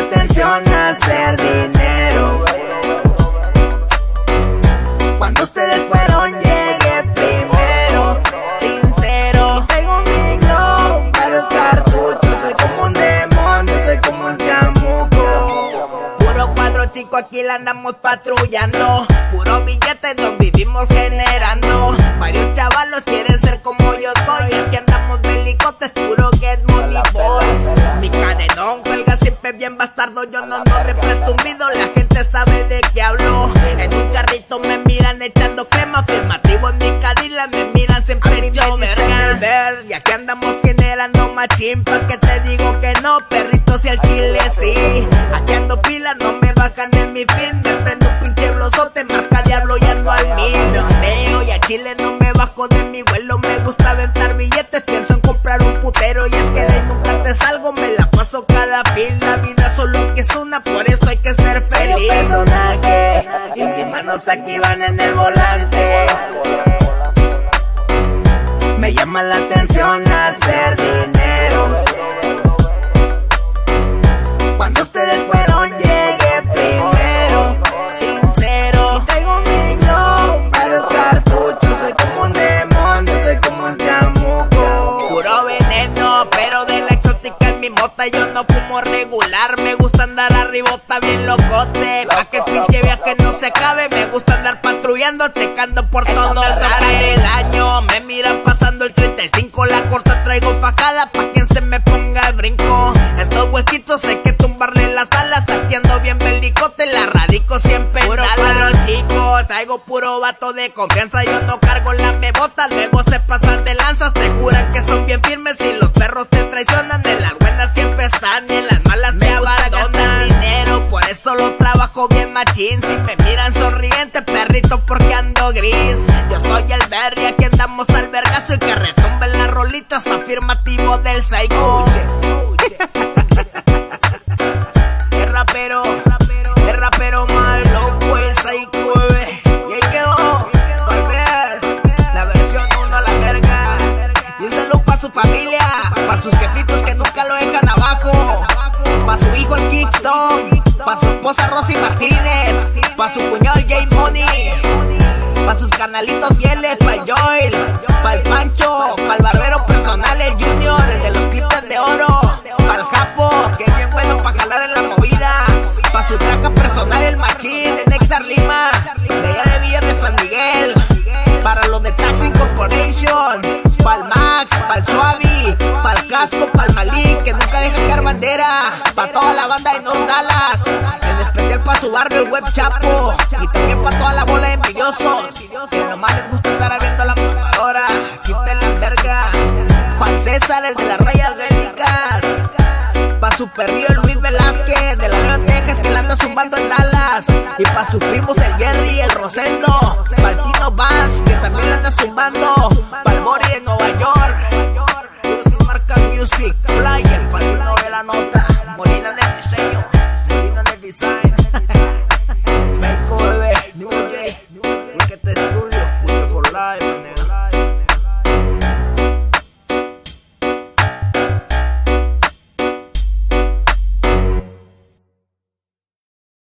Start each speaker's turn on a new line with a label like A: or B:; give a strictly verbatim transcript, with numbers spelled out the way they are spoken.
A: atención a hacer dinero. Cuando ustedes fueron llegué primero, sincero. Y tengo mi glow, varios cartuchos. Soy como un demonio, soy como un chamuco. Puro cuadro chico, aquí la andamos patrullando. Puro billete nos vivimos generando. Varios chavalos quieren ser como yo soy. Aquí andamos belicotes, puro get money boys. Mi cadenón cuelga siempre bien bastardo. Yo no ando de presumido, la gente sabe de qué hablo. En un carrito me miran echando crema. Afirmativo en mi Cadillac, me miran siempre yo ver. Y aquí andamos generando machín. Pa' que te digo que no, perritos y al chile sí. Aquí ando pilas, no me bajan de mi fin. Me prendo un pinche blosote, marca diablo y ando al mil. Neo y al chile no me bajo de mi vuelo. Me gusta aventar billetes, pienso en comprar un putero. Y es que de ahí nunca te salgo, me la paso cada fin. La vida solo que es una, por eso hay que ser feliz. Soy un personaje y mis manos aquí van en el volante. Me llama la atención hacer dinero. Cuando ustedes fueron llegué primero, sincero. Y tengo mi glow, varios cartuchos. Soy como un demonio, soy como un chamuco. Puro veneno, pero de la exótica en mi mota. Yo no fumo regular, me gusta andar arribota bien locote. Pa' que el pinche viaje no se acabe, me gusta andar patrullando, checando por todo el radar del año. Me miran pasando el treinta y cinco, la corta traigo fajada pa' quien se me ponga el brinco. Estos huequitos hay que tumbarle las alas, aquí ando bien belicote, la radico siempre en puro cuadro chico. Traigo puro vato de confianza, yo no cargo las bebotas, luego se pasan de lanzas. Te juran que son bien firmes y los perros te traicionan. De las buenas siempre están y en las malas me abandonan. Dinero, por eso lo trabajo bien machín. Si me miran sonriente, perrito, porque ando gris. Yo soy el Berry, aquí andamos al vergazo. Y que retumben las rolitas, afirmativo del Psycho. El rapero, el rapero más loco, el Psycho, bebé. Y ahí quedó, volver, la versión uno a la verga. Y un saludo pa' su familia, pa' sus jefitos que nunca lo dejan abajo. Pa' su hijo el Kingston, pa' su esposa Rosy Martínez, pa' su cuñado J Money, pa' sus canalitos fieles, pa' el Joel, pa' el Pancho, pa' el barbero personal, el Junior, el de los clips de oro, pa' el Capo, que es bien bueno pa' jalar en la movida, pa' su traca personal, el Machín, de Néctar Lima, de allá de Villas de San Miguel, para los de Taxi Corporation, pa' el Max, pa' el Suavi, pa' el Casco, pa' el Malik, que nunca deja caer bandera, pa' toda la banda de North Dallas, en especial pa' su barrio el Web Chapo, y también pa' toda la bola de envidiosos, que nomás les gusta estar abriendo la computadora, quiten la verga, pa' el César, el de las rayas bélicas, pa' su perrillo el Luis Velázquez, de Laredo, Texas, que la anda zumbando en Dallas, y pa' sus primos el Jerry, el Rosendo, pa' el Tino Bass, que también la anda zumbando, pa' el Bori de Nueva York, y sin marcas Music, Flyer, pa' el Tino de la nota, Molina en el diseño, Molina en el design.